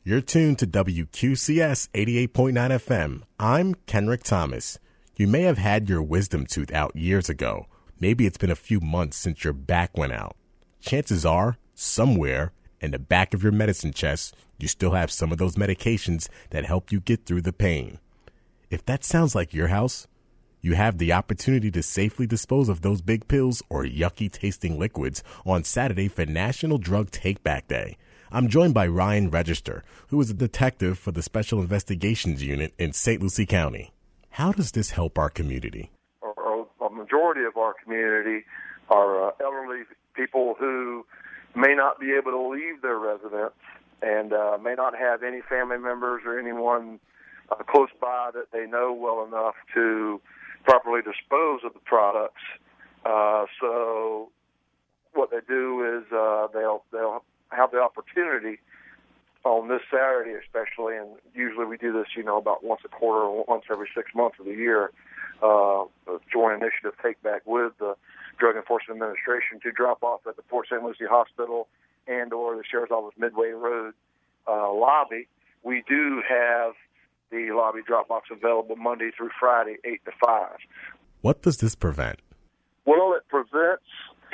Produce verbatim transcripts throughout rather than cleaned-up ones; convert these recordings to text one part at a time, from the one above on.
You're tuned to W Q C S eighty-eight point nine F M. I'm Kenrick Thomas. You may have had your wisdom tooth out years ago. Maybe it's been a few months since your back went out. Chances are, somewhere in the back of your medicine chest, you still have some of those medications that help you get through the pain. If that sounds like your house, you have the opportunity to safely dispose of those big pills or yucky tasting liquids on Saturday for National Drug Take Back Day. I'm joined by Ryan Register, who is a detective for the Special Investigations Unit in Saint Lucie County. How does this help our community? A majority of our community are uh, elderly people who may not be able to leave their residence and uh, may not have any family members or anyone uh, close by that they know well enough to properly dispose of the products. Uh, so what they do is uh, they'll they'll have the opportunity on this Saturday especially, and usually we do this, you know, about once a quarter or once every six months of the year, uh, a joint initiative take back with the Drug Enforcement Administration to drop off at the Port Saint Lucie Hospital and or the Sheriff's Office Midway Road uh, lobby. We do have the lobby drop box available Monday through Friday, eight to five. What does this prevent? Well, it prevents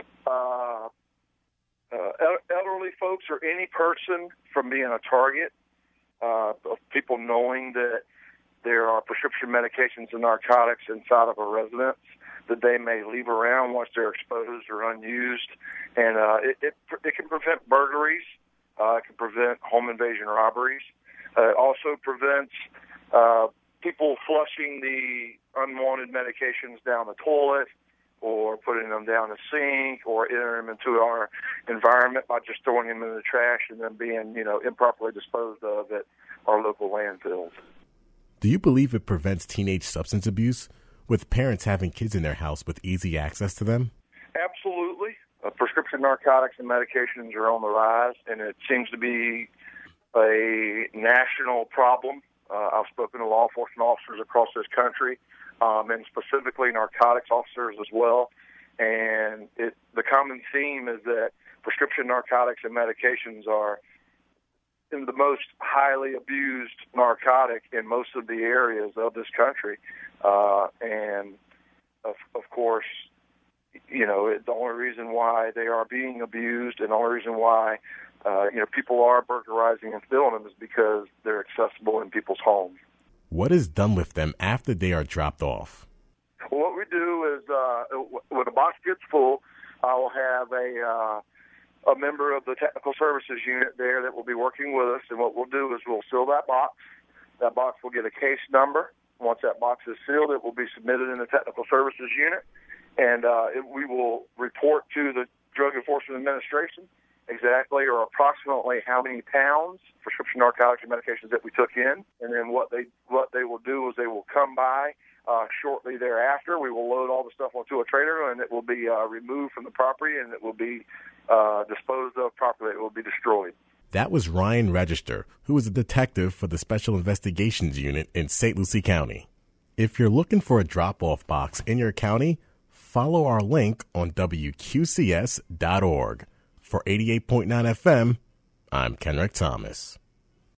uh, uh, elderly folks or any person from being a target uh, of people knowing that there are prescription medications and narcotics inside of a residence that they may leave around once they're exposed or unused. And uh, it, it, it can prevent burglaries. Uh, it can prevent home invasion robberies. Uh, it also prevents uh, people flushing the unwanted medications down the toilet or putting them down the sink or entering them into our environment by just throwing them in the trash and then being, you know, improperly disposed of at our local landfills. Do you believe it prevents teenage substance abuse, with parents having kids in their house with easy access to them? Absolutely. Uh, prescription narcotics and medications are on the rise, and it seems to be a national problem. Uh, I've spoken to law enforcement officers across this country, um, and specifically narcotics officers as well. And it, the common theme is that prescription narcotics and medications are in the most highly abused narcotic in most of the areas of this country. Uh, and, of, of course, you know, it, the only reason why they are being abused and the only reason why, uh, you know, people are burglarizing and stealing them is because they're accessible in people's homes. What is done with them after they are dropped off? Well, what we do is uh, when a box gets full, I will have a uh, a member of the technical services unit there that will be working with us, and what we'll do is we'll seal that box. That box will get a case number. Once that box is sealed, it will be submitted in the technical services unit, and uh, it, we will report to the Drug Enforcement Administration exactly or approximately how many pounds prescription narcotics and medications that we took in, and then what they what they will do is they will come by uh, shortly thereafter. We will load all the stuff onto a trailer, and it will be uh, removed from the property, and it will be uh, disposed of properly. It will be destroyed. That was Ryan Register, who is a detective for the Special Investigations Unit in Saint Lucie County. If you're looking for a drop-off box in your county, follow our link on W Q C S dot org. For eighty-eight point nine F M, I'm Kenrick Thomas.